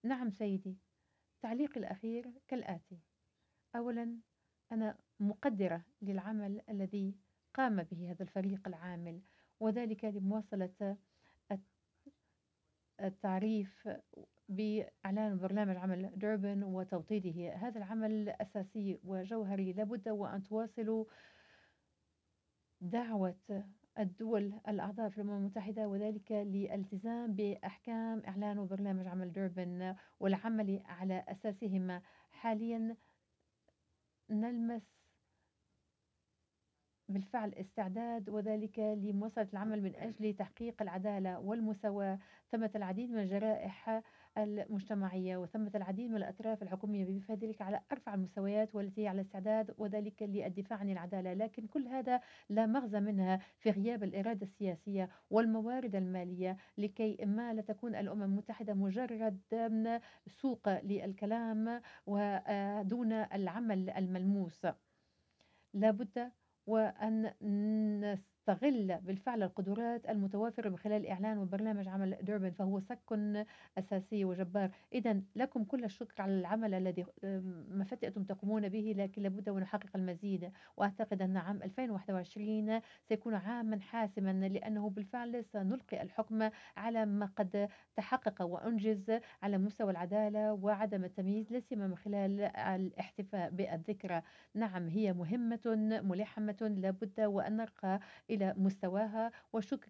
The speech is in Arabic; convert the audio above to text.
نعم سيدي، تعليقي الأخير كالآتي: أولا، أنا مقدرة للعمل الذي قام به هذا الفريق العامل، وذلك لمواصلة التعريف بإعلان برنامج عمل دوربن وتوطيده. هذا العمل أساسي وجوهري، لابد وأن تواصلوا دعوة الدول الأعضاء في الأمم المتحدة، وذلك للالتزام بأحكام إعلان وبرنامج عمل دوربن والعمل على أساسهما. حاليا نلمس بالفعل استعداد، وذلك لمواصلة العمل من أجل تحقيق العدالة والمساواة. ثمة العديد من الجرائح المجتمعية وثمة العديد من الأطراف الحكومية بذلك على أرفع المستويات والتي على استعداد، وذلك للدفاع عن العدالة. لكن كل هذا لا مغزى منها في غياب الإرادة السياسية والموارد المالية، لكي ما لا تكون الأمم المتحدة مجرد سوق للكلام ودون العمل الملموس. لابد وأن نستغل بالفعل القدرات المتوافرة من خلال إعلان وبرنامج عمل دوربن، فهو سك أساسي وجبار. إذا لكم كل الشكر على العمل الذي ما فتئتم تقومون به، لكن لابد ونحقق المزيد. وأعتقد أن عام 2021 سيكون عاما حاسما، لأنه بالفعل سنلقي الحكم على ما قد تحقق وأنجز على مستوى العدالة وعدم التمييز، لا سيما من خلال الاحتفاء بالذكرى. نعم، هي مهمة ملحمة، لابد وأن نرقى إلى مستواها. وشكر